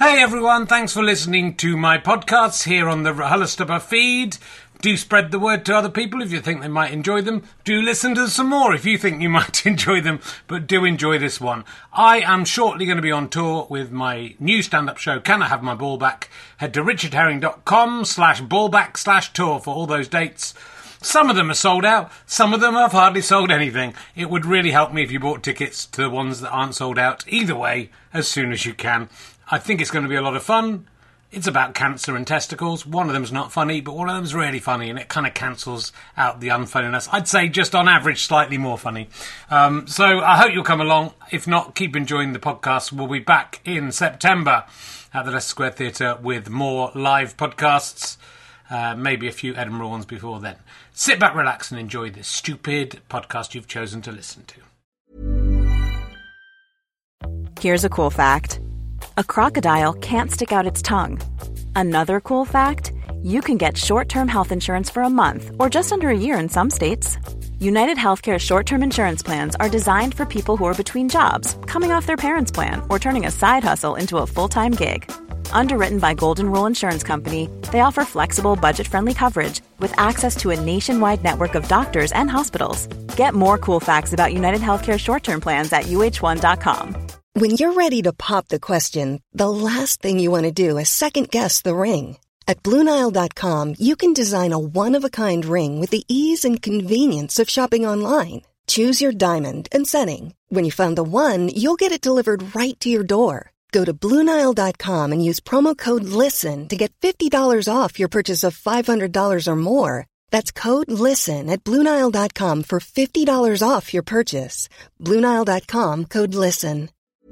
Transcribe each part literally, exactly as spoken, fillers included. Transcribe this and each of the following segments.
Hey everyone, thanks for listening to my podcasts here on the RHLSTP feed. Do spread the word to other people if you think they might enjoy them. Do listen to some more if you think you might enjoy them, but do enjoy this one. I am shortly going to be on tour with my new stand-up show, Can I Have My Ball Back? Head to richardherring.com slash ballback slash tour for all those dates. Some of them are sold out, some of them have hardly sold anything. It would really help me if you bought tickets to the ones that aren't sold out. Either way, as soon as you can. I think it's going to be a lot of fun. It's about cancer and testicles. One of them's not funny, but one of them's really funny, and it kind of cancels out the unfunniness. I'd say just on average, slightly more funny. Um, so I hope you'll come along. If not, keep enjoying the podcast. We'll be back in September at the Leicester Square Theatre with more live podcasts. Uh, maybe a few Edinburgh ones before then. Sit back, relax, and enjoy this stupid podcast you've chosen to listen to. Here's a cool fact. A crocodile can't stick out its tongue. Another cool fact, you can get short-term health insurance for a month or just under a year in some states. United Healthcare short-term insurance plans are designed for people who are between jobs, coming off their parents' plan, or turning a side hustle into a full-time gig. Underwritten by Golden Rule Insurance Company, they offer flexible, budget-friendly coverage with access to a nationwide network of doctors and hospitals. Get more cool facts about United Healthcare short-term plans at U H one dot com. When you're ready to pop the question, the last thing you want to do is second-guess the ring. At Blue Nile dot com, you can design a one-of-a-kind ring with the ease and convenience of shopping online. Choose your diamond and setting. When you find the one, you'll get it delivered right to your door. Go to Blue Nile dot com and use promo code LISTEN to get fifty dollars off your purchase of five hundred dollars or more. That's code LISTEN at Blue Nile dot com for fifty dollars off your purchase. Blue Nile dot com, code LISTEN.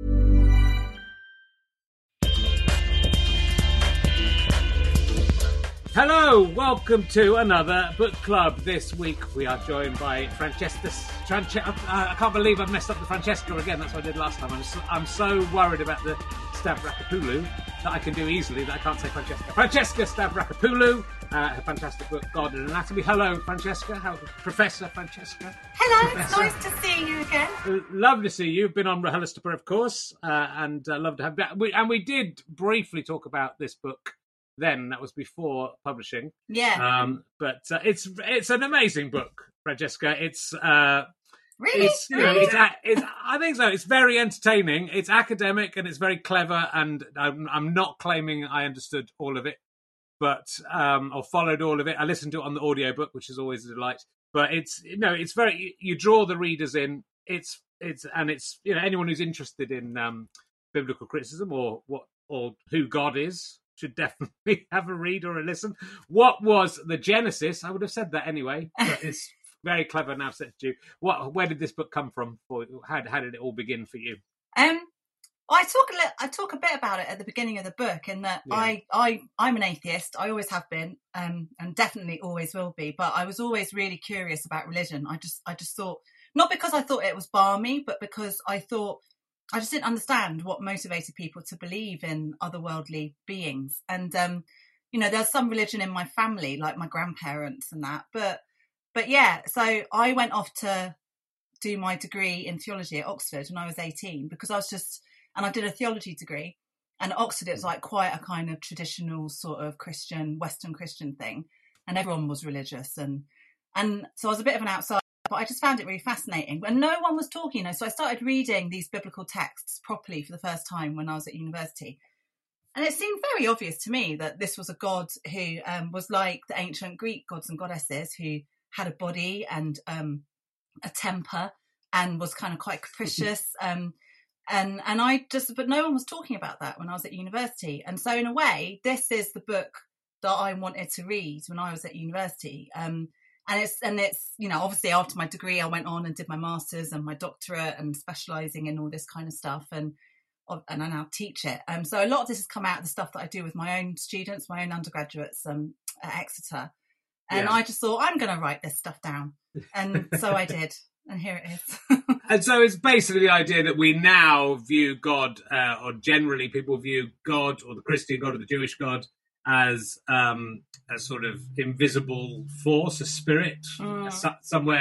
Hello, welcome to another book club. This week we are joined by Francesca. Franche- uh, I can't believe I've messed up the Francesca again. That's what I did last time. I'm so, I'm so worried about the Stavrakopoulou that I can do easily that I can't say Francesca. Francesca Stavrakopoulou, uh, her fantastic book, God and Anatomy. Hello, Francesca. How, Professor Francesca. Hello, Professor. It's nice to see you again. Uh, love to see you. You've been on RHLSTP, of course, uh, and uh, love to have that. We, and we did briefly talk about this book. Then that was before publishing. Yeah. Um, but uh, it's it's an amazing book, Francesca. It's uh, really, it's, you know, really? it's, it's I think so. It's very entertaining. It's academic and it's very clever. And I'm, I'm not claiming I understood all of it, but um, or followed all of it. I listened to it on the audiobook, which is always a delight. But it's you know it's very you draw the readers in. It's it's and it's you know anyone who's interested in um, biblical criticism or what or who God is should definitely have a read or a listen. What was the genesis? I would have said that anyway, but it's very clever now said to you. What, where did this book come from? For how, how did it all begin for you? Um, I talk a li- I talk a bit about it at the beginning of the book, in that Yeah. I I I'm an atheist. I always have been, um, and definitely always will be. But I was always really curious about religion. I just I just thought, not because I thought it was balmy, but because I thought. I just didn't understand what motivated people to believe in otherworldly beings. And, um, you know, there's some religion in my family, like my grandparents and that. But, but yeah, so I went off to do my degree in theology at Oxford when I was eighteen, because I was just, and I did a theology degree. And at Oxford, it was like quite a kind of traditional sort of Christian, Western Christian thing. And everyone was religious. And, and so I was a bit of an outsider. But I just found it really fascinating. And no one was talking, you know, so I started reading these biblical texts properly for the first time when I was at university. And it seemed very obvious to me that this was a God who um, was like the ancient Greek gods and goddesses, who had a body and um, a temper and was kind of quite capricious. Um, and and I just, but no one was talking about that when I was at university. And so in a way, this is the book that I wanted to read when I was at university. Um, And it's, and it's, you know, obviously after my degree, I went on and did my master's and my doctorate and specialising in all this kind of stuff. And, and I now teach it. Um, so a lot of this has come out of the stuff that I do with my own students, my own undergraduates um, at Exeter. And Yeah. I just thought, I'm going to write this stuff down. And so I did. And here it is. And so it's basically the idea that we now view God, uh, or generally people view God or the Christian God or the Jewish God as um, a sort of invisible force, a spirit, Mm. so- somewhere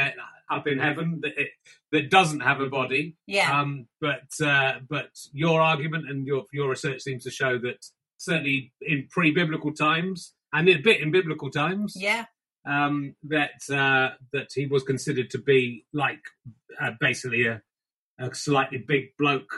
up in heaven that it, that doesn't have a body. Yeah. Um, but uh, but your argument and your your research seems to show that certainly in pre-biblical times and a bit in biblical times, Yeah. um, that uh, that he was considered to be like uh, basically a, a slightly big bloke.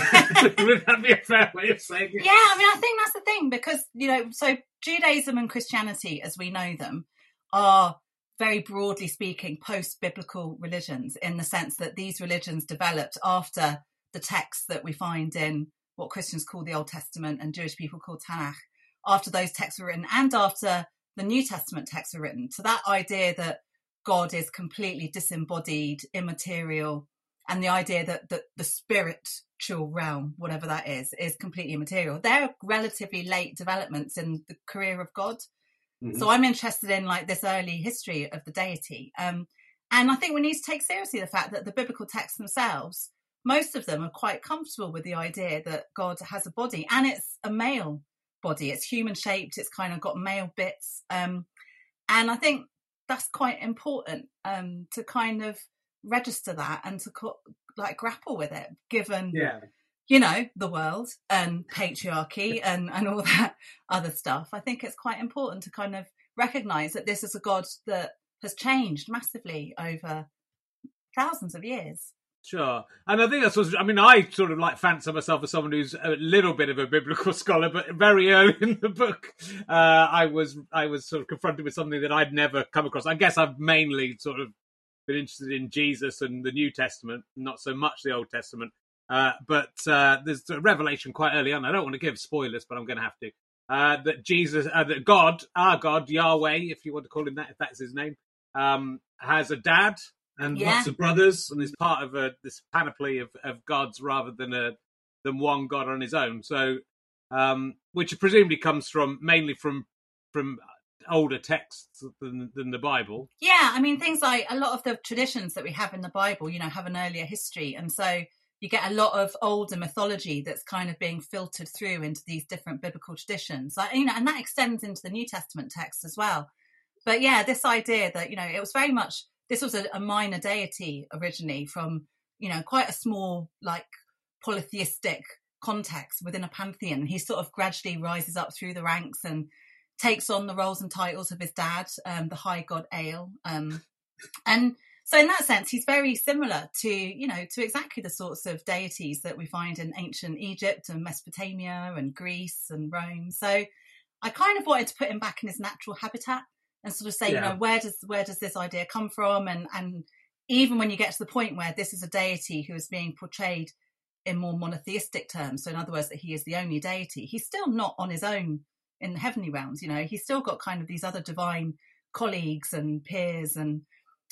Would that be a fair way of saying it? Yeah, I mean, I think that's the thing because, you know, so Judaism and Christianity, as we know them, are very broadly speaking post-biblical religions in the sense that these religions developed after the texts that we find in what Christians call the Old Testament and Jewish people call Tanakh, after those texts were written and after the New Testament texts were written. So that idea that God is completely disembodied, immaterial, and the idea that, that the spiritual realm, whatever that is, is completely immaterial. They're relatively late developments in the career of God. Mm-hmm. So I'm interested in like this early history of the deity. Um, and I think we need to take seriously the fact that the biblical texts themselves, most of them are quite comfortable with the idea that God has a body and it's a male body. It's human shaped. It's kind of got male bits. Um, and I think that's quite important um, to kind of register that and to co- like grapple with it, given, yeah. you know, the world and patriarchy and, and all that other stuff. I think it's quite important to kind of recognise that this is a God that has changed massively over thousands of years. Sure. And I think that's what, I mean, I sort of like fancy myself as someone who's a little bit of a biblical scholar, but very early in the book, uh, I was I was sort of confronted with something that I'd never come across. I guess I've mainly sort of been interested in Jesus and the New Testament, not so much the Old Testament. Uh, but uh, there's a revelation quite early on. I don't want to give spoilers, but I'm going to have to. Uh, that Jesus, uh, that God, our God, Yahweh, if you want to call him that, if that's his name, um, has a dad and yeah. lots of brothers, and is part of a, this panoply of, of gods rather than a than one God on his own. So, um, which presumably comes from mainly from from older texts than, than the Bible. Yeah, I mean, things like a lot of the traditions that we have in the Bible, you know, have an earlier history, and so you get a lot of older mythology that's kind of being filtered through into these different biblical traditions, like, you know, and that extends into the New Testament text as well. But yeah, this idea that, you know, it was very much, this was a, a minor deity originally from, you know, quite a small, like, polytheistic context within a pantheon. He sort of gradually rises up through the ranks and takes on the roles and titles of his dad, um, the high god Ale. Um, and so in that sense, he's very similar to, you know, to exactly the sorts of deities that we find in ancient Egypt and Mesopotamia and Greece and Rome. So I kind of wanted to put him back in his natural habitat and sort of say, yeah. you know, where does where does this idea come from? And and even when you get to the point where this is a deity who is being portrayed in more monotheistic terms, so in other words, that he is the only deity, he's still not on his own in the heavenly realms. You know, he's still got kind of these other divine colleagues and peers, and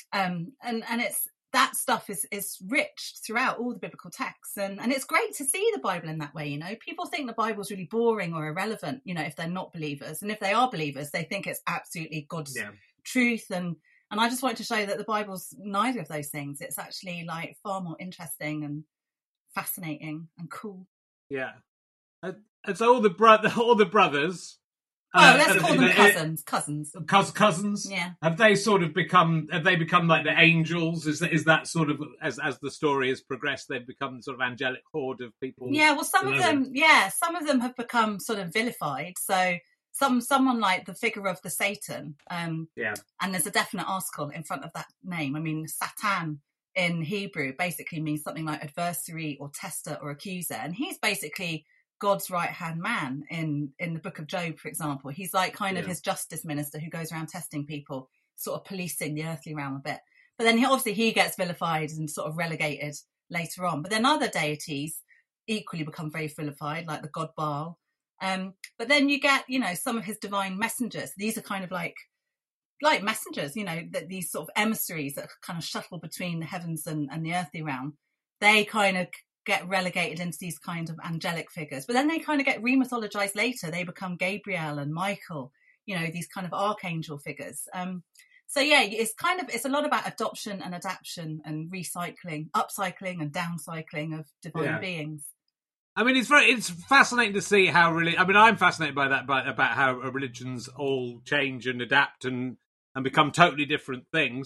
um and and it's that stuff is is rich throughout all the biblical texts, and and it's great to see the Bible in that way. You know, people think the Bible's really boring or irrelevant, you know, if they're not believers, and if they are believers, they think it's absolutely God's yeah. truth. And and I just wanted to show that the Bible's neither of those things. It's actually like far more interesting and fascinating and cool. Yeah, and, and so all the brother, all the brothers. Oh, uh, let's call them uh, cousins. Cousins. Cous- cousins. Yeah. Have they sort of become? Have they become like the angels? Is that is that sort of as as the story has progressed? They've become sort of angelic horde of people. Yeah. Well, some of them. them. Yeah, some of them have become sort of vilified. So some someone like the figure of the Satan. Um, yeah. And there's a definite article in front of that name. I mean, Satan in Hebrew basically means something like adversary or tester or accuser, and he's basically God's right-hand man in, in the book of Job, for example. He's like kind yeah. of his justice minister who goes around testing people, sort of policing the earthly realm a bit. But then he, obviously he gets vilified and sort of relegated later on. But then other deities equally become very vilified, like the god Baal. Um, but then you get, you know, some of his divine messengers. These are kind of like like messengers, you know, that these sort of emissaries that kind of shuttle between the heavens and, and the earthly realm. They kind of get relegated into these kind of angelic figures, but then they kind of get remythologized later. They become Gabriel and Michael, you know, these kind of archangel figures. Um, so yeah, it's kind of, it's a lot about adoption and adaptation and recycling, upcycling and downcycling of divine yeah. beings. I mean, it's very, it's fascinating to see how really, I mean, I'm fascinated by that, by, about how religions all change and adapt and, and become totally different things.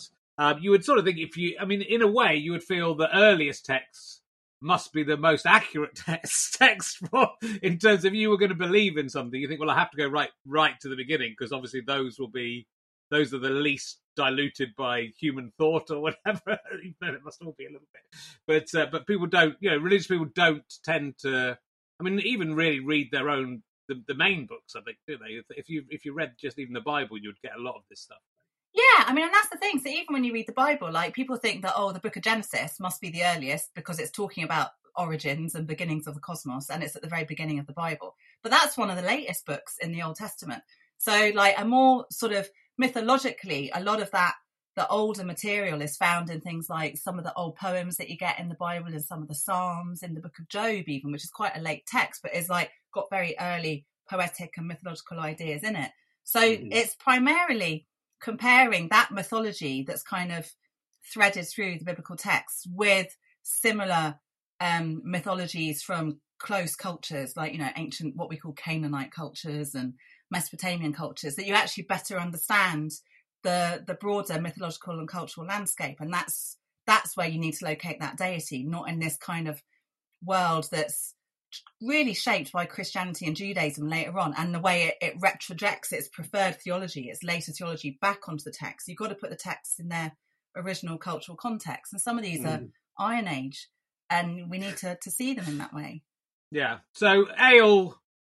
Um, you would sort of think if you, I mean, in a way, you would feel the earliest texts must be the most accurate text, text for, in terms of you were going to believe in something. You think, well, I have to go right right to the beginning because obviously those will be, those are the least diluted by human thought or whatever. Even though it must all be a little bit. But uh, but people don't, you know, religious people don't tend to, I mean, even really read their own, the, the main books, I think, do they? If you if you read just even the Bible, you'd get a lot of this stuff. Yeah, I mean, and that's the thing. So even when you read the Bible, like people think that, oh, the book of Genesis must be the earliest because it's talking about origins and beginnings of the cosmos, and it's at the very beginning of the Bible. But that's one of the latest books in the Old Testament. So like a more sort of mythologically, a lot of that, the older material is found in things like some of the old poems that you get in the Bible and some of the Psalms, in the book of Job even, which is quite a late text, but is like got very early poetic and mythological ideas in it. So mm-hmm. it's primarily comparing that mythology that's kind of threaded through the biblical texts with similar um, mythologies from close cultures, like, you know, ancient, what we call Canaanite cultures and Mesopotamian cultures, that you actually better understand the the broader mythological and cultural landscape. And that's that's where you need to locate that deity, not in this kind of world that's really shaped by Christianity and Judaism later on, and the way it, it retrojects its preferred theology, its later theology, back onto the text. You've got to put the texts in their original cultural context, and some of these mm. are Iron Age, and we need to, to see them in that way. Yeah. So Ale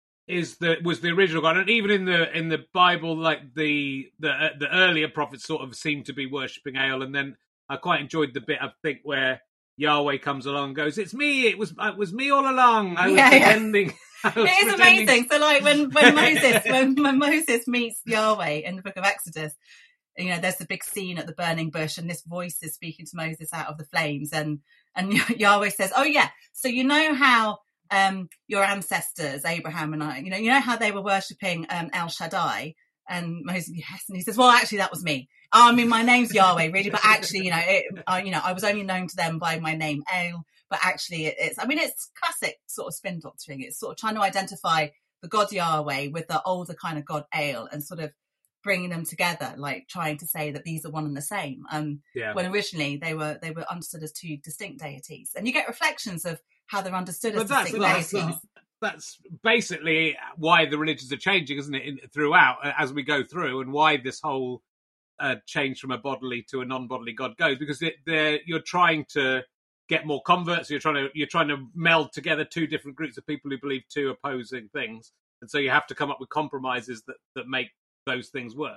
is the was the original God, and even in the in the Bible, like the the uh, the earlier prophets sort of seem to be worshipping Ale, and then I quite enjoyed the bit I think where Yahweh comes along and goes, "It's me. It was it was me all along. I was yeah, pretending." Yeah. I was it is pretending. Amazing. So, like when when Moses when, when Moses meets Yahweh in the Book of Exodus, you know, there's the big scene at the burning bush, and this voice is speaking to Moses out of the flames, and and Yahweh says, "Oh yeah, so you know how um, your ancestors Abraham and I, you know, you know how they were worshipping um, El Shaddai." And Moses, yes, and he says, "Well, actually, that was me. I mean, my name's Yahweh, really, but actually, you know, it, I, you know, I was only known to them by my name, El. But actually, it, it's, I mean, it's classic sort of spin doctoring. It's sort of trying to identify the God Yahweh with the older kind of God El, and sort of bringing them together, like trying to say that these are one and the same. Um, yeah. When originally they were they were understood as two distinct deities, and you get reflections of how they're understood as but distinct that's, deities. That's, that's basically why the religions are changing, isn't it, in, throughout as we go through, and why this whole uh, change from a bodily to a non-bodily God goes, because it, you're trying to get more converts. You're trying to you're trying to meld together two different groups of people who believe two opposing things, and so you have to come up with compromises that, that make those things work.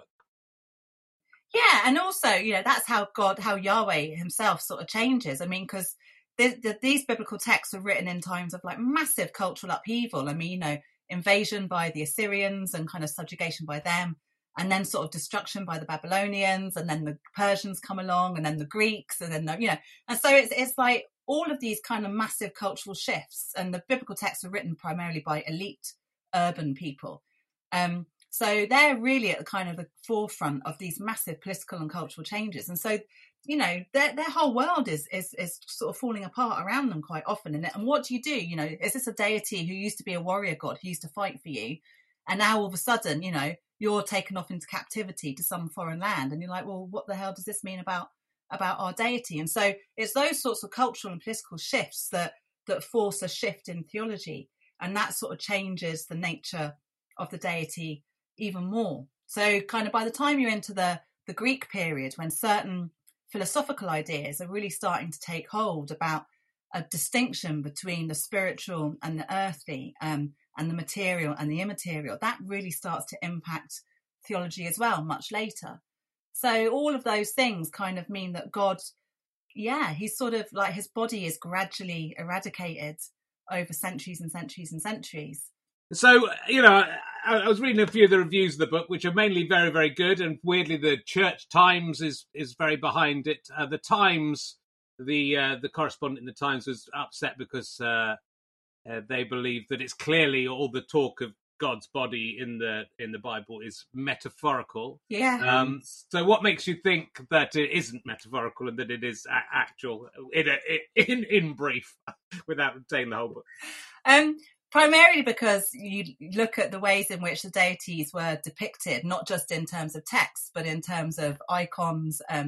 Yeah, and also, you know, that's how God, how Yahweh himself sort of changes. I mean, because the, the, these biblical texts were written in times of like massive cultural upheaval. I mean, you know, invasion by the Assyrians and kind of subjugation by them, and then sort of destruction by the Babylonians, and then the Persians come along, and then the Greeks, and then the, you know, and so it's it's like all of these kind of massive cultural shifts. And the biblical texts are written primarily by elite urban people. Um, So they're really at the kind of the forefront of these massive political and cultural changes. And so, you know, their their whole world is is is sort of falling apart around them quite often. And, and what do you do? You know, is this a deity who used to be a warrior god who used to fight for you? And now all of a sudden, you know, you're taken off into captivity to some foreign land. And you're like, well, what the hell does this mean about about our deity? And so it's those sorts of cultural and political shifts that that force a shift in theology. And that sort of changes the nature of the deity even more. So kind of by the time you're into the the Greek period, when certain philosophical ideas are really starting to take hold about a distinction between the spiritual and the earthly, um, and the material and the immaterial, that really starts to impact theology as well much later. So all of those things kind of mean that God, yeah, he's sort of like, his body is gradually eradicated over centuries and centuries and centuries. So, you know, I, I was reading a few of the reviews of the book, which are mainly very, very good. And weirdly, the Church Times is is very behind it. Uh, the Times, the uh, the correspondent in the Times was upset because uh, uh, they believe that it's clearly all the talk of God's body in the in the Bible is metaphorical. Yeah. Um, so what makes you think that it isn't metaphorical and that it is a- actual in, a, in in brief, without saying the whole book? Um. Primarily because you look at the ways in which the deities were depicted, not just in terms of text, but in terms of icons, um,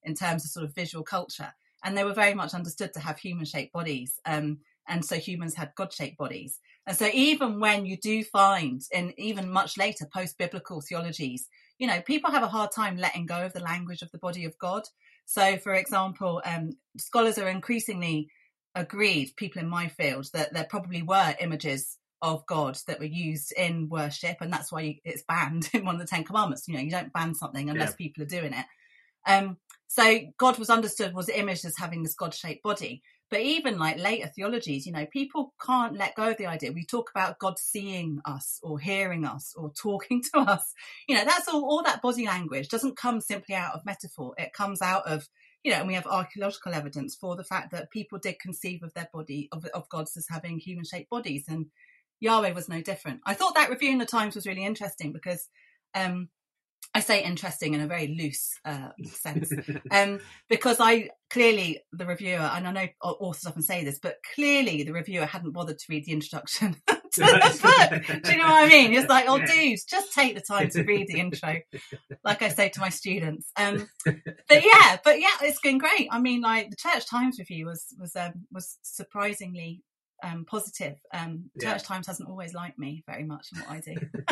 in terms of sort of visual culture. And they were very much understood to have human-shaped bodies. Um, and so humans had God-shaped bodies. And so even when you do find, in even much later post-biblical theologies, you know, people have a hard time letting go of the language of the body of God. So, for example, um, scholars are increasingly agreed, people in my field, that there probably were images of God that were used in worship, and that's why you, it's banned in one of the Ten Commandments. You know, you don't ban something unless yeah. people are doing it. Um, so God was understood, was imaged as having this God-shaped body. But even like later theologies, you know, people can't let go of the idea. We talk about God seeing us or hearing us or talking to us. You know, that's all, all that body language doesn't come simply out of metaphor. It comes out of, you know, and we have archaeological evidence for the fact that people did conceive of their body, of, of gods as having human-shaped bodies. And Yahweh was no different. I thought that review in the Times was really interesting because um, I say interesting in a very loose uh, sense, um, because I clearly, the reviewer, and I know authors often say this, but clearly the reviewer hadn't bothered to read the introduction to the book. Do you know what I mean? It's like, oh, dudes, just take the time to read the intro, like I say to my students. Um, but yeah, but yeah, it's been great. I mean, like the Church Times review was was um, was surprisingly um, positive. Um, yeah. Church Times hasn't always liked me very much in what I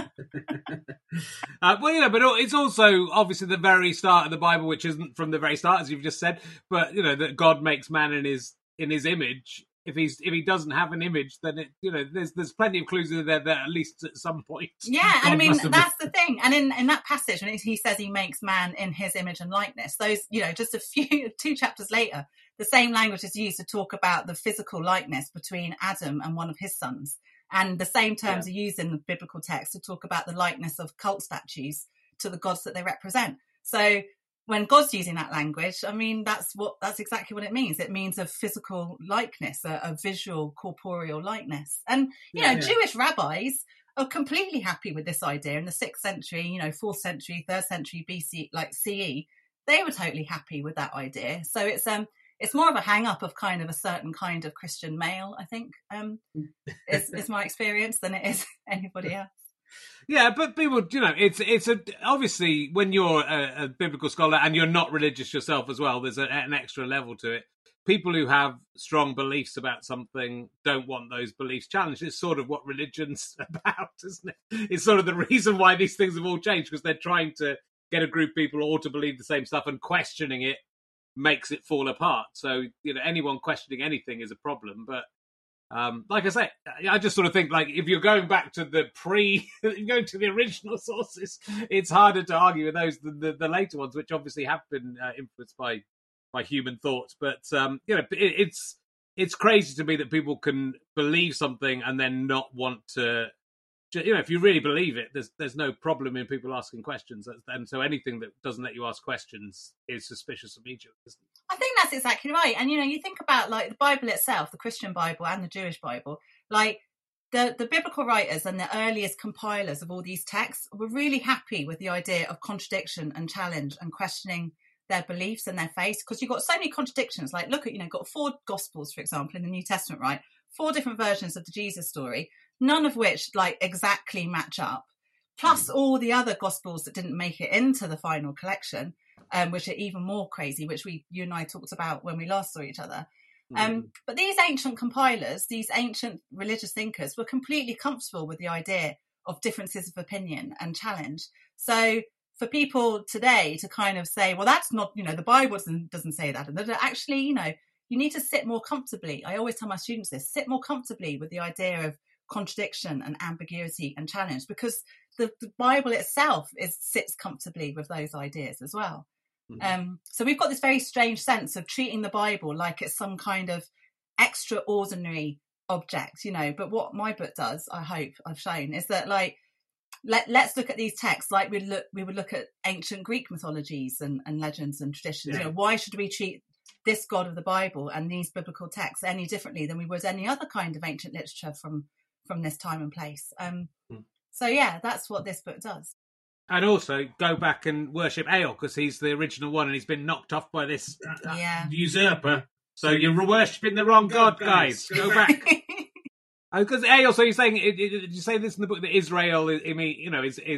do. uh, well, you know, but it's also obviously the very start of the Bible, which isn't from the very start, as you've just said. But you know that God makes man in his in his image. If he's if he doesn't have an image, then it you know there's there's plenty of clues there that at least at some point. Yeah, God, and I mean that's the thing. And in, in that passage, when he says he makes man in his image and likeness, those you know just a few two chapters later, the same language is used to talk about the physical likeness between Adam and one of his sons, and the same terms yeah. are used in the biblical text to talk about the likeness of cult statues to the gods that they represent. So when God's using that language, I mean, that's what that's exactly what it means. It means a physical likeness, a, a visual, corporeal likeness. And, you yeah, know, yeah. Jewish rabbis are completely happy with this idea. In the sixth century, you know, fourth century, third century B C, like C E, they were totally happy with that idea. So it's um it's more of a hang up of kind of a certain kind of Christian male, I think, um, is, is my experience than it is anybody else. Yeah, but people, you know, it's it's a obviously when you're a, a biblical scholar and you're not religious yourself as well, there's a, an extra level to it. People who have strong beliefs about something don't want those beliefs challenged. It's sort of what religion's about, isn't it? It's sort of the reason why these things have all changed, because they're trying to get a group of people all to believe the same stuff, and questioning it makes it fall apart. So, you know, anyone questioning anything is a problem, but Um, like I say, I just sort of think, like, if you're going back to the pre, going to the original sources, it's harder to argue with those than the, the later ones, which obviously have been uh, influenced by by human thoughts. But um, you know, it, it's it's crazy to me that people can believe something and then not want to. You know, if you really believe it, there's there's no problem in people asking questions, and so anything that doesn't let you ask questions is suspicious immediately, isn't it? I think that's exactly right. And you know, you think about like the Bible itself, the Christian Bible and the Jewish Bible, like the the biblical writers and the earliest compilers of all these texts were really happy with the idea of contradiction and challenge and questioning their beliefs and their faith, because you've got so many contradictions. Like, look at, you know, got four Gospels, for example, in the New Testament, right? Four different versions of the Jesus story, none of which like exactly match up, plus all the other Gospels that didn't make it into the final collection, um, which are even more crazy, which we you and I talked about when we last saw each other. Mm. Um, but these ancient compilers, these ancient religious thinkers, were completely comfortable with the idea of differences of opinion and challenge. So for people today to kind of say, well, that's not, you know, the Bible doesn't, doesn't say that, and that actually, you know, you need to sit more comfortably. I always tell my students this, sit more comfortably with the idea of contradiction and ambiguity and challenge, because the, the Bible itself is sits comfortably with those ideas as well. Mm-hmm. Um, so we've got this very strange sense of treating the Bible like it's some kind of extraordinary object, you know. But what my book does, I hope I've shown, is that like let let's look at these texts like we look we would look at ancient Greek mythologies and, and legends and traditions. Yeah. You know, why should we treat this God of the Bible and these biblical texts any differently than we would any other kind of ancient literature from from this time and place? Um, hmm. So yeah, that's what this book does. And also go back and worship Ael, because he's the original one and he's been knocked off by this uh, yeah. usurper. So you're worshipping the wrong God, guys. Go back. Because Ael, so you're saying, did you say this in the book, that Israel, I mean, you know, is is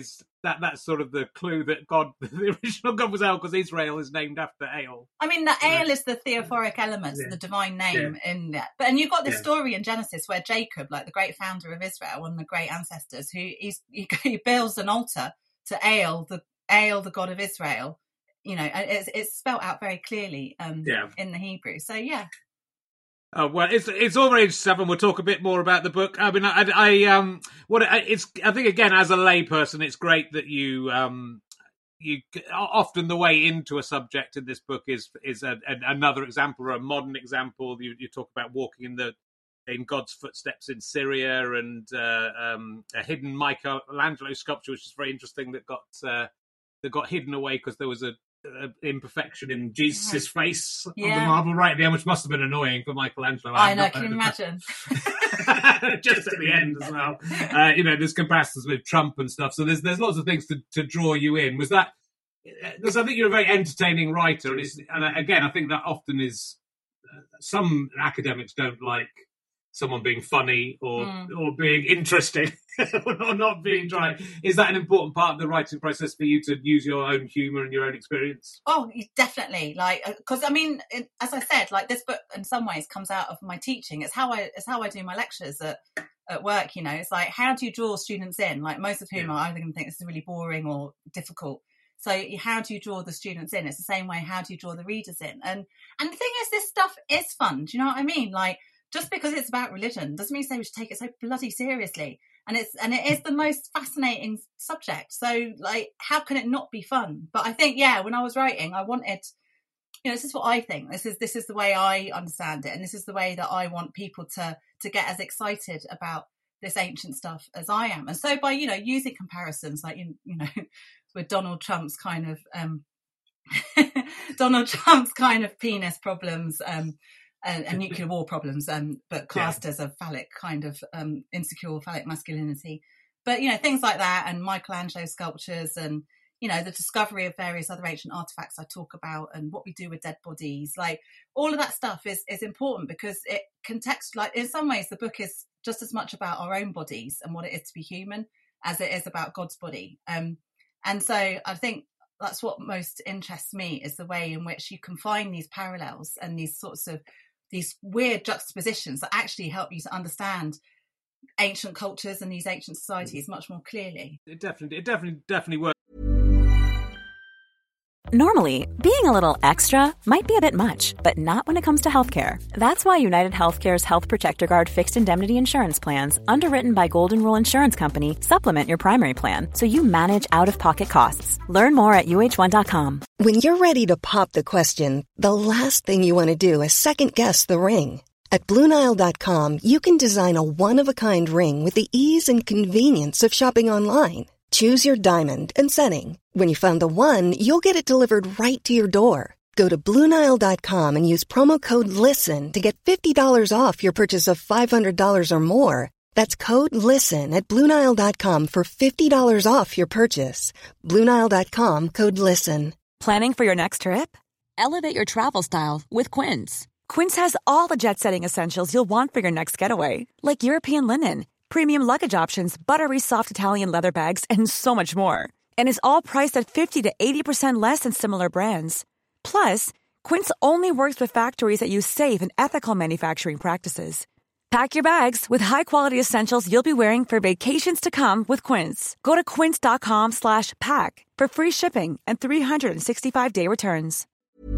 that that's sort of the clue that God, the original God was El, because Israel is named after El. I mean, the El is the theophoric element, yeah. the divine name yeah. in that. But and you've got this yeah. story in Genesis where Jacob, like the great founder of Israel, one of the great ancestors, who he's, he, he builds an altar to El, the El, the God of Israel. You know, it's it's spelt out very clearly um, yeah. in the Hebrew. So yeah. Oh, well, it's it's all very interesting, and we'll talk a bit more about the book. I mean, I, I um, what it's I think again as a layperson, it's great that you um, you often the way into a subject in this book is is a, a, another example or a modern example. You, you talk about walking in the in God's footsteps in Syria, and uh, um, a hidden Michelangelo sculpture, which is very interesting, that got uh, that got hidden away because there was a Uh, imperfection in Jesus' face yeah. on the marble right at the end, which must have been annoying for Michelangelo. I know, can you imagine? Just at the end as well. Uh, you know, there's comparisons with Trump and stuff, so there's there's lots of things to, to draw you in. Was that, because I think you're a very entertaining writer, and, it's, and again, I think that often is, uh, some academics don't like someone being funny or mm. or being interesting or not being dry. Is that an important part of the writing process for you to use your own humour and your own experience? Oh, definitely. Like, because I mean, it, as I said, like this book in some ways comes out of my teaching. It's how I it's how I do my lectures at at work. You know, it's like, how do you draw students in? Like, most of whom yeah. are either going to think this is really boring or difficult. So how do you draw the students in? It's the same way. How do you draw the readers in? And and the thing is, this stuff is fun. Do you know what I mean? Like, just because it's about religion doesn't mean to say we should take it so bloody seriously. And it's and it is the most fascinating subject. So, like, how can it not be fun? But I think, yeah, when I was writing, I wanted, you know, this is what I think. This is this is the way I understand it, and this is the way that I want people to to get as excited about this ancient stuff as I am. And so, by you know using comparisons, like you, you know, with Donald Trump's kind of um, Donald Trump's kind of penis problems. Um, And, and nuclear war problems, um, but cast yeah. as a phallic kind of um, insecure phallic masculinity. But, you know, things like that, and Michelangelo sculptures, and, you know, the discovery of various other ancient artifacts I talk about, and what we do with dead bodies. Like, all of that stuff is is important because it context, like, in some ways, the book is just as much about our own bodies and what it is to be human as it is about God's body. Um, and so I think that's what most interests me, is the way in which you can find these parallels and these sorts of these weird juxtapositions that actually help you to understand ancient cultures and these ancient societies much more clearly. It definitely, it definitely, definitely works. Normally, being a little extra might be a bit much, but not when it comes to healthcare. That's why United Healthcare's Health Protector Guard fixed indemnity insurance plans, underwritten by Golden Rule Insurance Company, supplement your primary plan so you manage out-of-pocket costs. Learn more at U H one dot com. When you're ready to pop the question, the last thing you want to do is second-guess the ring. At Blue Nile dot com, you can design a one-of-a-kind ring with the ease and convenience of shopping online. Choose your diamond and setting. When you find the one, you'll get it delivered right to your door. Go to Blue Nile dot com and use promo code LISTEN to get fifty dollars off your purchase of five hundred dollars or more. That's code LISTEN at Blue Nile dot com for fifty dollars off your purchase. Blue Nile dot com, code LISTEN. Planning for your next trip? Elevate your travel style with Quince. Quince has all the jet-setting essentials you'll want for your next getaway, like European linen, premium luggage options, buttery soft Italian leather bags, and so much more. And is all priced at fifty to eighty percent less than similar brands. Plus, Quince only works with factories that use safe and ethical manufacturing practices. Pack your bags with high-quality essentials you'll be wearing for vacations to come with Quince. Go to quince dot com slash pack for free shipping and three hundred sixty-five day returns.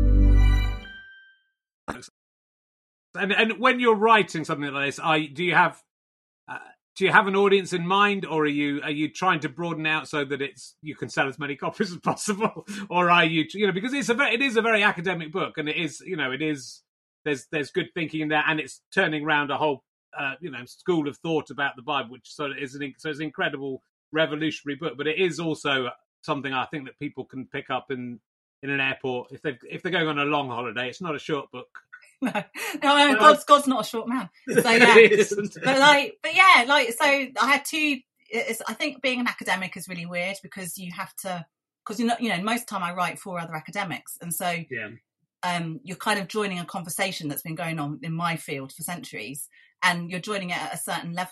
And and when you're writing something like this, I do you have uh, do you have an audience in mind, or are you are you trying to broaden out so that it's you can sell as many copies as possible, or are you you know because it's a very, it is a very academic book, and it is you know it is there's there's good thinking in there, and it's turning around a whole uh, you know school of thought about the Bible, which sort of is an so it's an incredible revolutionary book, but it is also something I think that people can pick up in in an airport if they if they're going on a long holiday. It's not a short book. No, no, God's God's not a short man. So yeah, but like, but yeah, like so. I had two. It's, I think being an academic is really weird because you have to, because you know, you know, most of the time I write for other academics, and so yeah. um, you're kind of joining a conversation that's been going on in my field for centuries, and you're joining it at a certain level.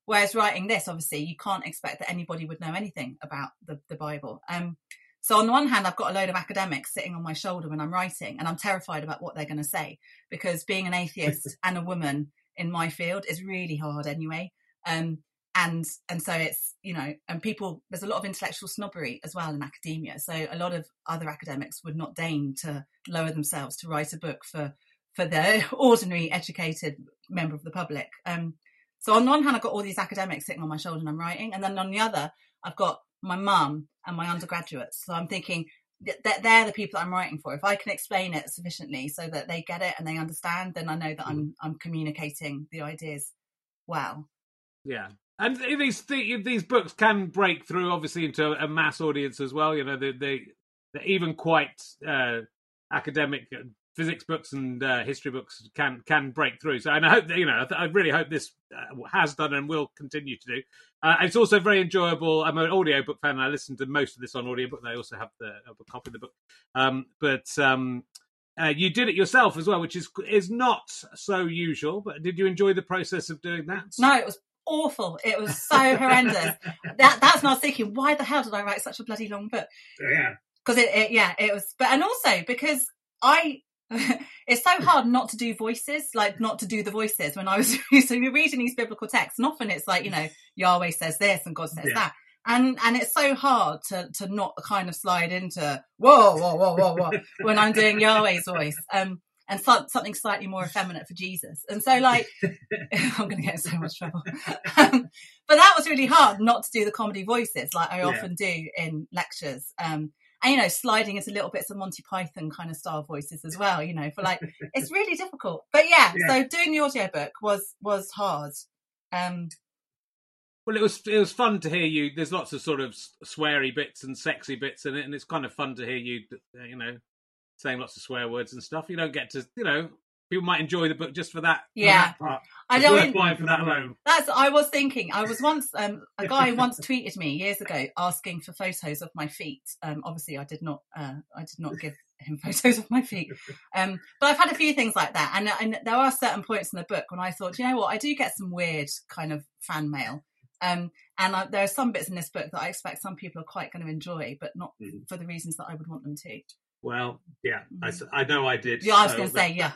whereas writing this, obviously, you can't expect that anybody would know anything about the, the Bible. Um, so on the one hand, I've got a load of academics sitting on my shoulder when I'm writing, and I'm terrified about what they're going to say, because being an atheist and a woman in my field is really hard anyway. Um, and and so it's, you know, and people, there's a lot of intellectual snobbery as well in academia. So a lot of other academics would not deign to lower themselves to write a book for for the ordinary educated member of the public. Um, so on the one hand, I've got all these academics sitting on my shoulder and I'm writing, and then on the other, I've got my mum and my undergraduates. So I'm thinking that they're the people that I'm writing for. If I can explain it sufficiently so that they get it and they understand, then I know that I'm I'm communicating the ideas well. Yeah. And these these books can break through, obviously, into a mass audience as well. You know, they, they, they're even quite uh, academic physics books and uh, history books can can break through. So, and I hope that, you know, I really hope this uh, has done and will continue to do. Uh, it's also very enjoyable. I'm an audiobook fan, and I listen to most of this on audiobook. And I also have the have a copy of the book. Um, but um, uh, you did it yourself as well, which is is not so usual. But did you enjoy the process of doing that? No, it was awful. It was so horrendous. That that's not thinking, why the hell did I write such a bloody long book? Yeah, because it, it yeah it was. But and also because I. It's so hard not to do voices, like not to do the voices when I was so you're reading these biblical texts, and often it's like, you know, Yahweh says this and God says yeah. that, and and it's so hard to to not kind of slide into whoa whoa whoa whoa whoa when I'm doing Yahweh's voice, um and so, something slightly more effeminate for Jesus, and so like I'm going to get in so much trouble. um, but that was really hard not to do the comedy voices like I yeah. often do in lectures. Um, And, you know, sliding into little bits of Monty Python kind of style voices as well, you know, for like, it's really difficult. But yeah, yeah. so doing the audiobook was was hard. Um, well, it was it was fun to hear you. There's lots of sort of sweary bits and sexy bits in it, and it's kind of fun to hear you, you know, saying lots of swear words and stuff. You don't get to, you know, people might enjoy the book just for that. Yeah. For that part. I it's don't worth buying for that alone. That's I was thinking. I was once um, a guy once tweeted me years ago asking for photos of my feet. Um, obviously, I did not. Uh, I did not give him photos of my feet. Um, but I've had a few things like that, and, and there are certain points in the book when I thought, you know what, I do get some weird kind of fan mail. Um, and I, there are some bits in this book that I expect some people are quite going to enjoy, but not mm-hmm. for the reasons that I would want them to. Well, yeah, I, I know I did. Yeah, I was so, going to say, yeah.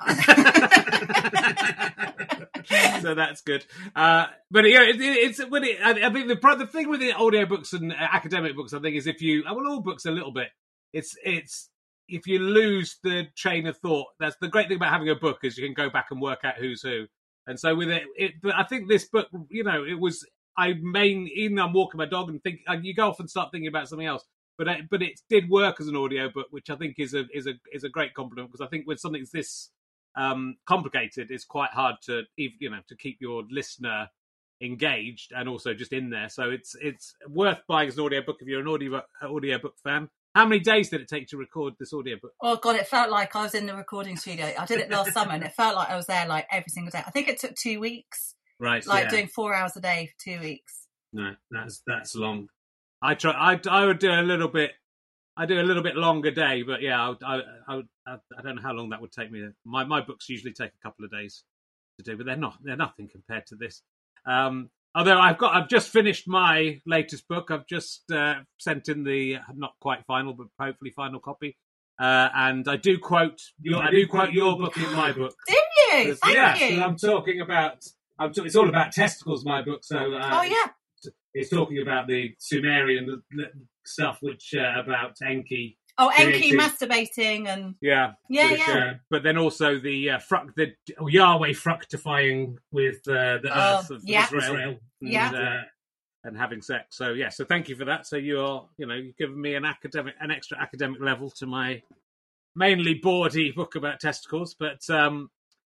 So that's good. Uh, but yeah, it, it, it's when it, I, I think the the thing with the audiobooks and academic books, I think, is if you, well, all books a little bit. It's it's if you lose the train of thought. That's the great thing about having a book, is you can go back and work out who's who. And so with it, it but I think this book, you know, it was I main even though I'm walking my dog and think you go off and start thinking about something else. But but it did work as an audiobook, which I think is a is a is a great compliment, because I think when something's this um, complicated, it's quite hard to you know to keep your listener engaged and also just in there. So it's it's worth buying as an audiobook if you're an audio audiobook fan. How many days did it take to record this audiobook? Oh God, it felt like I was in the recording studio. I did it last summer, and it felt like I was there like every single day. I think it took two weeks. Right, like yeah. doing four hours a day for two weeks. No, that's that's long. I try. I, I would do a little bit. I do a little bit longer day, but yeah, I I, I I don't know how long that would take me. My my books usually take a couple of days to do, but they're not. They're nothing compared to this. Um, although I've got, I've just finished my latest book. I've just uh, sent in the not quite final, but hopefully final copy. Uh, and I do quote. Your, I do quote your book in my book. Do you? Thank yeah, you. So I'm talking about. I'm t- it's all about testicles. My book. So. Uh, oh yeah. It's talking about the Sumerian stuff, which uh, about Enki. Oh, Enki masturbating and yeah, yeah, which, yeah. Uh, but then also the uh, fruct, the Yahweh fructifying with uh, the uh, earth of yeah. Israel, and, yeah, uh, and having sex. So yeah, so thank you for that. So you are, you know, you've given me an academic, an extra academic level to my mainly bawdy book about testicles, but. Um,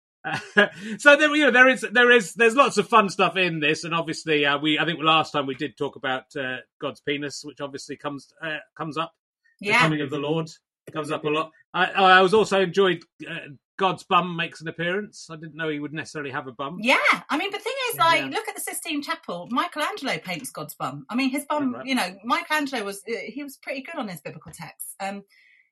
Uh, so there, you know, there is, there is, there's lots of fun stuff in this, and obviously, uh, we, I think last time we did talk about uh, God's penis, which obviously comes uh, comes up. Yeah. The coming of the Lord comes up a lot. I, I was also enjoyed uh, God's bum makes an appearance. I didn't know he would necessarily have a bum. Yeah, I mean, the thing is, like, yeah. look at the Sistine Chapel. Michelangelo paints God's bum. I mean, his bum. Right. You know, Michelangelo was he was pretty good on his biblical texts. Um,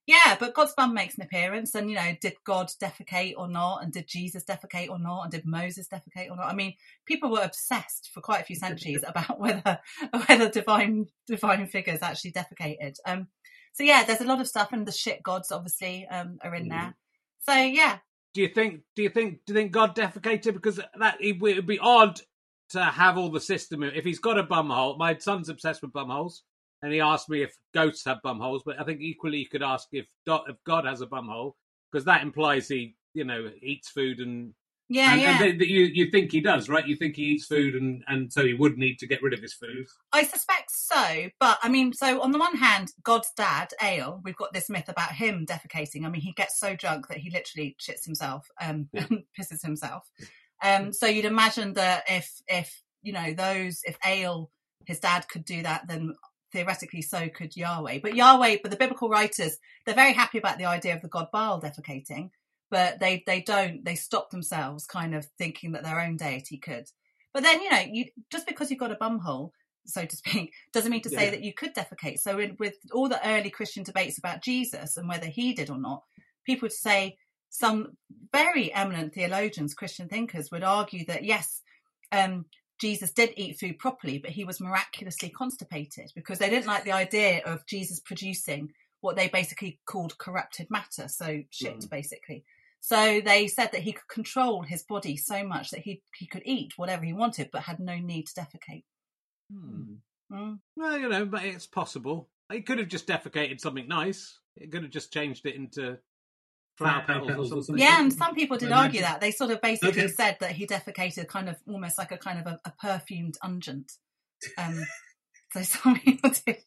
Yeah, but God's bum makes an appearance, and, you know, did God defecate or not? And did Jesus defecate or not? And did Moses defecate or not? I mean, people were obsessed for quite a few centuries about whether whether divine divine figures actually defecated. Um, so yeah, there's a lot of stuff, and the shit gods obviously um, are in there. So yeah. Do you think? Do you think? Do you think God defecated? Because that it would be odd to have all the system if he's got a bum hole. My son's obsessed with bum holes. And he asked me if ghosts have bum holes, but I think equally you could ask if, if God has a bum hole, because that implies he, you know, eats food and yeah, and, yeah. And they, you you think he does, right? You think he eats food, and, and so he would need to get rid of his food. I suspect so, but I mean, so on the one hand, God's dad, Ale, we've got this myth about him defecating. I mean, he gets so drunk that he literally shits himself um, yeah. and pisses himself. Um, so you'd imagine that if if you know those, if Ale, his dad, could do that, then theoretically so could Yahweh. But Yahweh, but the biblical writers, they're very happy about the idea of the god Baal defecating, but they they don't, they stop themselves kind of thinking that their own deity could. But then, you know, you just because you've got a bumhole, so to speak, doesn't mean to say yeah. that you could defecate. So in, with all the early Christian debates about Jesus and whether he did or not, people would say, some very eminent theologians, Christian thinkers, would argue that yes, um, Jesus did eat food properly, but he was miraculously constipated, because they didn't like the idea of Jesus producing what they basically called corrupted matter, so shit, mm. basically. So they said that he could control his body so much that he he could eat whatever he wanted, but had no need to defecate. Hmm. Mm. Well, you know, but it's possible. He could have just defecated something nice. It could have just changed it into flower petals, petals or something. Yeah, and some people did argue that. They sort of basically okay. said that he defecated kind of almost like a kind of a, a perfumed unguent. Um, so some people did.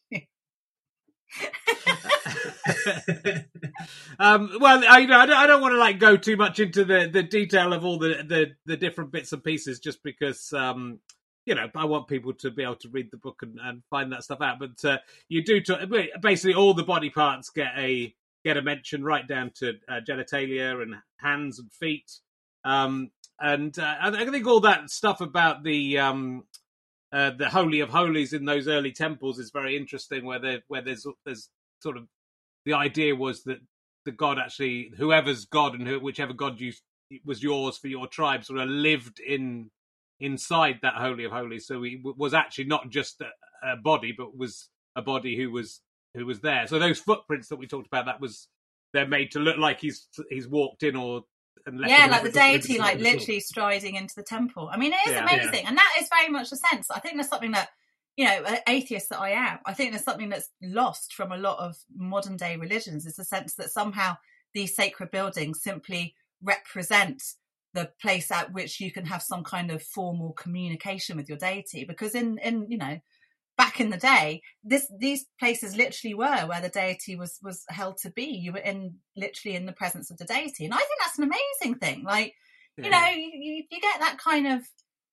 um, well, I, you know, I don't, I don't want to like go too much into the, the detail of all the, the, the different bits and pieces, just because um, you know, I want people to be able to read the book and, and find that stuff out. But uh, you do talk, basically all the body parts get a get a mention, right down to uh, genitalia and hands and feet. Um, and uh, I think all that stuff about the um, uh, the Holy of Holies in those early temples is very interesting, where, there, where there's there's sort of the idea was that the god actually, whoever's god and who, whichever god you, was yours for your tribe, sort of lived in inside that Holy of Holies. So he w- was actually not just a, a body, but was a body who was who was there. So those footprints that we talked about, that was they're made to look like he's he's walked in or and left yeah, like the deity, like literally striding into the temple. I mean, it is yeah, amazing, yeah. and that is very much the sense. I think there's something that, you know, atheist that I am, I think there's something that's lost from a lot of modern day religions. Is the sense that somehow these sacred buildings simply represent the place at which you can have some kind of formal communication with your deity. Because in, in you know, back in the day, this these places literally were where the deity was was held to be. You were in literally in the presence of the deity, and I think that's an amazing thing. Like, yeah. you know, you, you get that kind of.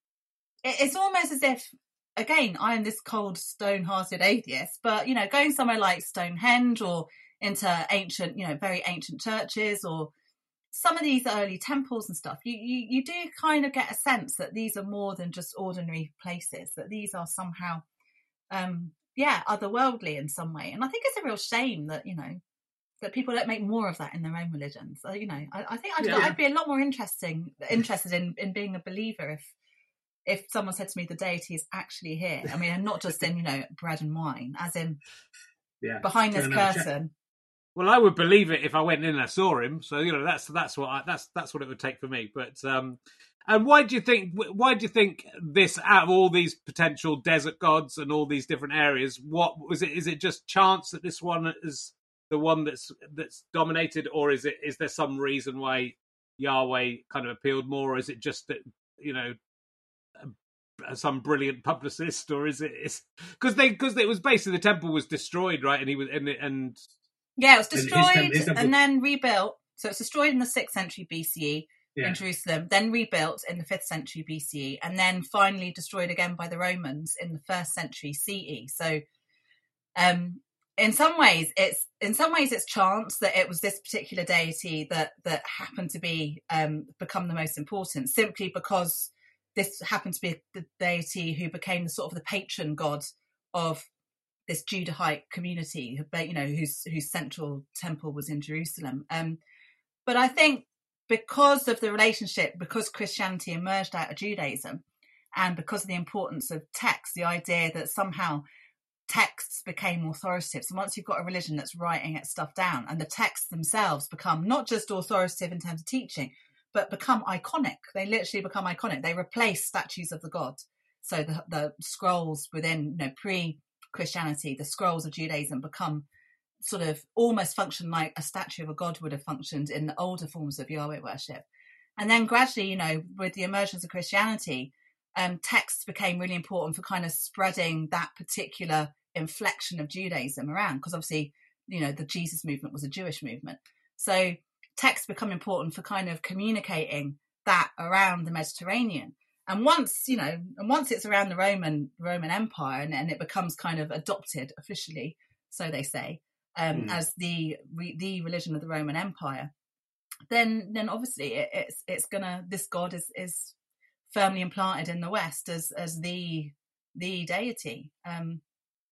It's almost as if, again, I am this cold, stone-hearted atheist, but you know, going somewhere like Stonehenge or into ancient, you know, very ancient churches or some of these early temples and stuff, you, you you do kind of get a sense that these are more than just ordinary places, that these are somehow um yeah otherworldly in some way. And I think it's a real shame that, you know, that people don't make more of that in their own religions. So, you know, I, I think I'd, yeah. I'd be a lot more interesting interested in in being a believer if if someone said to me the deity is actually here. I mean, and not just in, you know, bread and wine, as in yeah. behind this curtain. Well, I would believe it if I went in and I saw him. So, you know, that's that's what I, that's that's what it would take for me. But um, and why do you think why do you think this, out of all these potential desert gods and all these different areas, what was it? Is it just chance that this one is the one that's that's dominated, or is it is there some reason why Yahweh kind of appealed more, or is it just that, you know, some brilliant publicist, or is it because they because it was basically the temple was destroyed, right? And he was and and. Yeah, it was destroyed his, his, his and then rebuilt. So it was destroyed in the sixth century B C E yeah. in Jerusalem, then rebuilt in the fifth century B C E, and then finally destroyed again by the Romans in the first century C E. So, um, in some ways, it's in some ways it's chance that it was this particular deity that that happened to be um, become the most important, simply because this happened to be the deity who became the sort of the patron god of this Judahite community, you know, whose whose central temple was in Jerusalem. Um, but I think because of the relationship, because Christianity emerged out of Judaism, and because of the importance of text, the idea that somehow texts became authoritative. So once you've got a religion that's writing its stuff down, and the texts themselves become not just authoritative in terms of teaching, but become iconic. They literally become iconic. They replace statues of the gods. So the, the scrolls within, you know, pre-Christianity, the scrolls of Judaism become sort of almost function like a statue of a god would have functioned in the older forms of Yahweh worship. And then gradually, you know, with the emergence of Christianity, um, texts became really important for kind of spreading that particular inflection of Judaism around, because obviously, you know, the Jesus movement was a Jewish movement. So texts become important for kind of communicating that around the Mediterranean. And once, you know, and once it's around the Roman Roman Empire, and, and it becomes kind of adopted officially, so they say, um, mm. as the the religion of the Roman Empire, then then obviously it, it's it's gonna this god is is firmly implanted in the West as as the the deity. Um,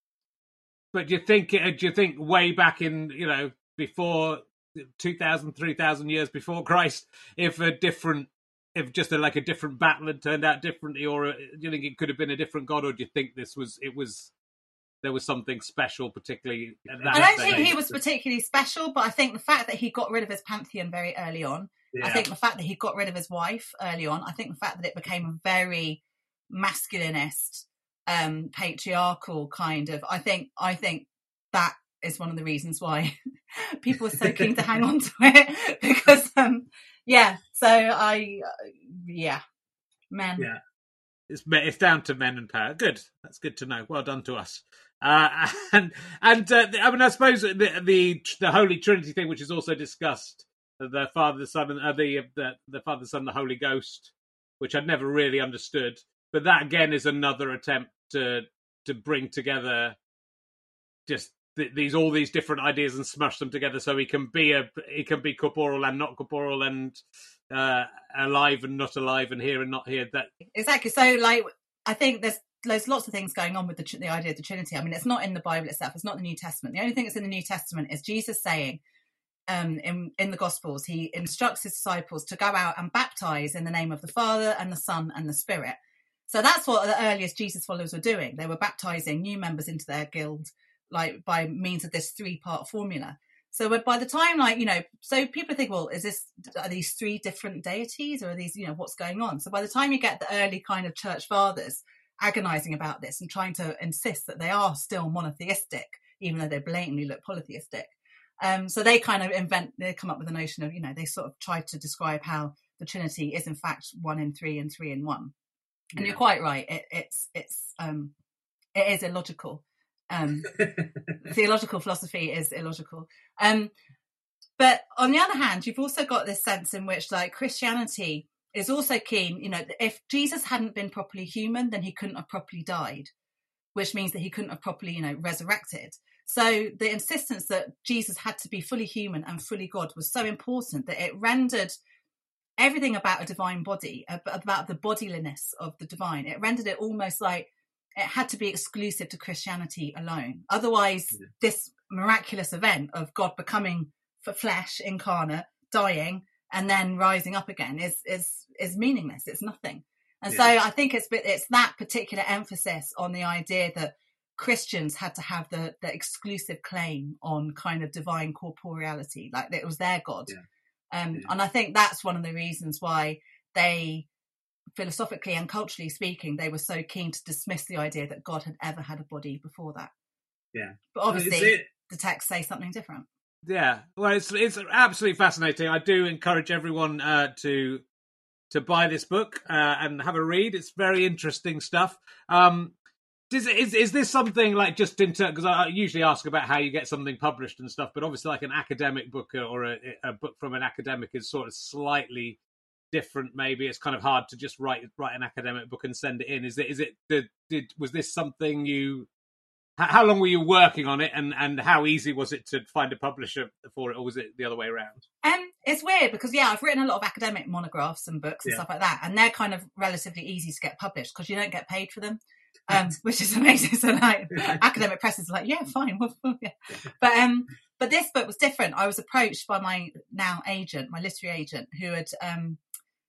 but do you think do you think way back in, you know, before two thousand, three thousand years before Christ, if a different if just a, like a different battle had turned out differently, or a, do you think it could have been a different god, or do you think this was it was there was something special, particularly at that I don't stage? think he was particularly special, but I think the fact that he got rid of his pantheon very early on, yeah. I think the fact that he got rid of his wife early on, I think the fact that it became a very masculinist, um, patriarchal kind of, I think, I think that is one of the reasons why people are so keen to hang on to it, because, um, yeah, so I, uh, yeah, men. Yeah, it's it's down to men and power. Good, that's good to know. Well done to us. Uh, and and uh, I mean, I suppose the, the the Holy Trinity thing, which is also discussed, the Father, the Son, and uh, the, the the Father, the Son, the Holy Ghost, which I'd never really understood. But that again is another attempt to to bring together just th- these all these different ideas and smush them together, so he can be a he can be corporeal and not corporeal, and uh, alive and not alive, and here and not here. That exactly. So, like, I think there's there's lots of things going on with the the idea of the Trinity. I mean, it's not in the Bible itself. It's not the New Testament. The only thing that's in the New Testament is Jesus saying, um, in in the Gospels, he instructs his disciples to go out and baptize in the name of the Father and the Son and the Spirit. So that's what the earliest Jesus followers were doing. They were baptizing new members into their guild, like by means of this three-part formula. So by the time, like, you know, so people think, well, is this, are these three different deities, or are these, you know, what's going on? So by the time you get the early kind of church fathers agonizing about this and trying to insist that they are still monotheistic, even though they blatantly look polytheistic. Um, so they kind of invent, they come up with a notion of, you know, they sort of try to describe how the Trinity is in fact one in three and three in one. And yeah. You're quite right. It, it's, it's, um, it is illogical. Um, theological philosophy is illogical. Um, but on the other hand, you've also got this sense in which, like, Christianity is also keen, you know, if Jesus hadn't been properly human, then he couldn't have properly died, which means that he couldn't have properly, you know, resurrected. So the insistence that Jesus had to be fully human and fully God was so important that it rendered everything about a divine body, about the bodiliness of the divine, it rendered it almost like it had to be exclusive to Christianity alone. Otherwise, yeah. This miraculous event of God becoming for flesh, incarnate, dying, and then rising up again is is is meaningless. It's nothing. And yeah. So I think it's it's that particular emphasis on the idea that Christians had to have the, the exclusive claim on kind of divine corporeality, like it was their God. Yeah. Um, yeah. And I think that's one of the reasons why they, philosophically and culturally speaking, they were so keen to dismiss the idea that God had ever had a body before that. Yeah. But obviously the texts say something different. Yeah. Well, it's it's absolutely fascinating. I do encourage everyone uh, to to buy this book uh, and have a read. It's very interesting stuff. Um, Is, is is this something like just in terms, because I usually ask about how you get something published and stuff, but obviously like an academic book or a, a book from an academic is sort of slightly different. Maybe it's kind of hard to just write write an academic book and send it in. Is it is it did, did was this something you? How long were you working on it, and, and how easy was it to find a publisher for it, or was it the other way around? Um, it's weird because, yeah, I've written a lot of academic monographs and books and yeah. stuff like that, and they're kind of relatively easy to get published because you don't get paid for them. um, which is amazing. So like academic press is like, yeah, fine. yeah. But um, but this book was different. I was approached by my now agent, my literary agent, who had um,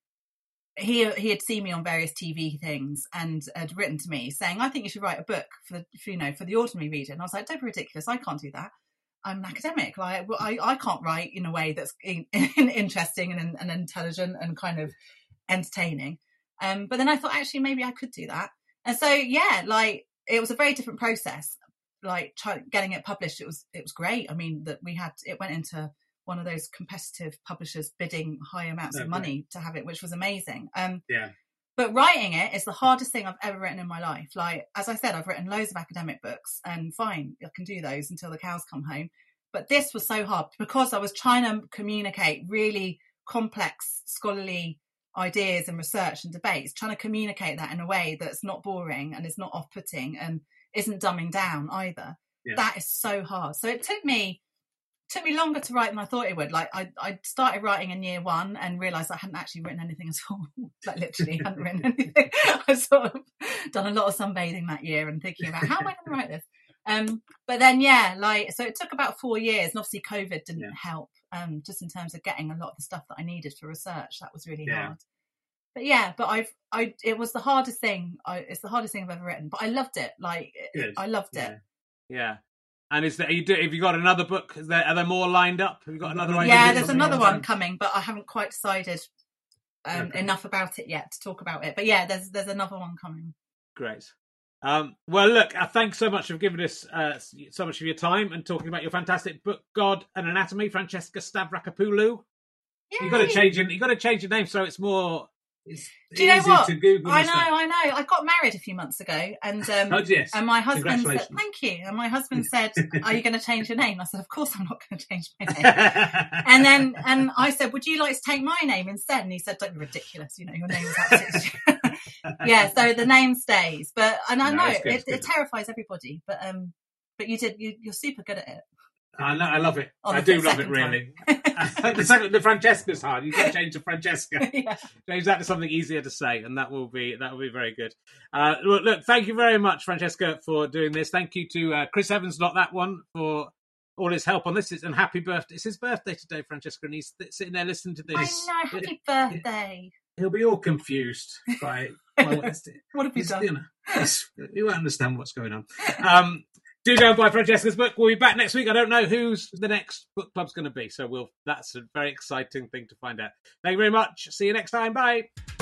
he he had seen me on various T V things and had written to me saying, I think you should write a book for, for you know for the ordinary reader. And I was like, don't be ridiculous. I can't do that. I'm an academic. Like well, I I can't write in a way that's in, in, interesting and, and intelligent and kind of entertaining. Um, but then I thought actually maybe I could do that. And so yeah, like it was a very different process. Like try, getting it published, it was it was great. I mean that we had it went into one of those competitive publishers bidding high amounts okay. of money to have it, which was amazing. Um, yeah. But writing it is the hardest thing I've ever written in my life. Like, as I said, I've written loads of academic books and fine, I can do those until the cows come home. But this was so hard because I was trying to communicate really complex scholarly ideas and research and debates, trying to communicate that in a way that's not boring and is not off-putting and isn't dumbing down either. Yeah. That is so hard. So it took me took me longer to write than I thought it would. Like I, I started writing in year one and realised I hadn't actually written anything at all. Like literally hadn't written anything. I sort of done a lot of sunbathing that year and thinking about how am I going to write this? Um, but then, yeah, like, so it took about four years and obviously COVID didn't yeah. help um, just in terms of getting a lot of the stuff that I needed for research. That was really yeah. hard. But yeah, but I've, I, it was the hardest thing. I, it's the hardest thing I've ever written, but I loved it. Like, Good. I loved yeah. it. Yeah. And is there, are you do, have you got another book? Is there, are there more lined up? Have you got another idea? Yeah, there's another one coming, but I haven't quite decided um, okay. enough about it yet to talk about it. But yeah, there's there's another one coming. Great. Um, well, look, uh, thanks so much for giving us uh, so much of your time and talking about your fantastic book, God and Anatomy, Francesca Stavrakopoulou. You've got to change it. You've got to change your name so it's more. It's Do you know easy what? To Google I know, I know. I got married a few months ago, and um, oh, yes. and my husband said, "Thank you." And my husband said, "Are you going to change your name?" I said, "Of course, I'm not going to change my name." and then, and I said, "Would you like to take my name instead?" And he said, "Don't be ridiculous. You know, your name is absolutely." yeah, so the name stays, but and I no, know it, it terrifies everybody, but um, but you did. You, you're super good at it. I know, I love it. I do love it, really. the, second, the Francesca's hard. You can change to Francesca. yeah. Change that to something easier to say, and that will be that will be very good. Uh, look, look, thank you very much, Francesca, for doing this. Thank you to uh, Chris Evans, not that one, for all his help on this. And happy birthday! It's his birthday today, Francesca, and he's sitting there listening to this. I know. Happy birthday. He'll be all confused by well, what have you done? You know, he won't understand what's going on. Um, Do go and buy Francesca's book. We'll be back next week. I don't know who's the next book club's going to be, so we'll. That's a very exciting thing to find out. Thank you very much. See you next time. Bye.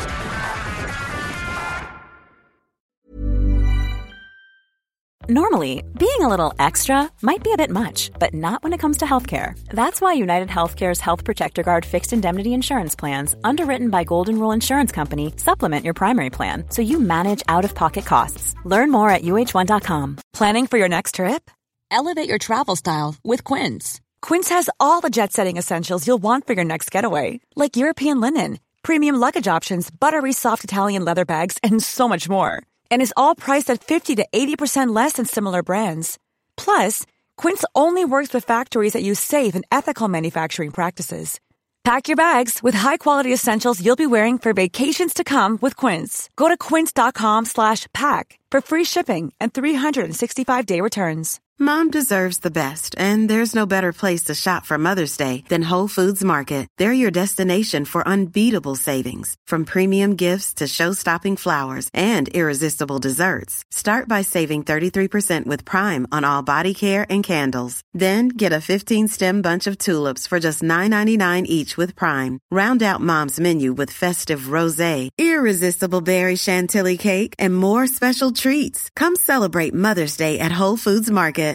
Normally, being a little extra might be a bit much, but not when it comes to healthcare. That's why United Healthcare's Health Protector Guard fixed indemnity insurance plans, underwritten by Golden Rule Insurance Company, supplement your primary plan so you manage out-of-pocket costs. Learn more at U H one dot com. Planning for your next trip? Elevate your travel style with Quince. Quince has all the jet-setting essentials you'll want for your next getaway, like European linen, premium luggage options, buttery soft Italian leather bags, and so much more. And is all priced at fifty to eighty percent less than similar brands. Plus, Quince only works with factories that use safe and ethical manufacturing practices. Pack your bags with high-quality essentials you'll be wearing for vacations to come with Quince. Go to quince.com slash pack for free shipping and three sixty-five day returns. Mom deserves the best, and there's no better place to shop for Mother's Day than Whole Foods Market. They're your destination for unbeatable savings, from premium gifts to show-stopping flowers and irresistible desserts. Start by saving thirty-three percent with Prime on all body care and candles. Then get a fifteen-stem bunch of tulips for just nine ninety-nine each with Prime. Round out Mom's menu with festive rosé, irresistible berry chantilly cake, and more special treats. Come celebrate Mother's Day at Whole Foods Market.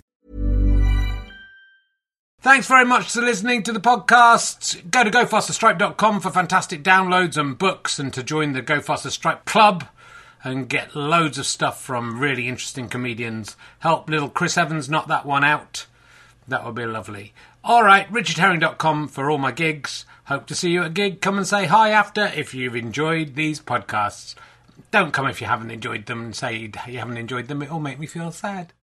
Thanks very much for listening to the podcast. Go to go faster stripe dot com for fantastic downloads and books, and to join the Go Faster Stripe Club and get loads of stuff from really interesting comedians. Help little Chris Evans knock that one out. That would be lovely. All right, richard herring dot com for all my gigs. Hope to see you at a gig. Come and say hi after if you've enjoyed these podcasts. Don't come if you haven't enjoyed them and say you haven't enjoyed them. It'll make me feel sad.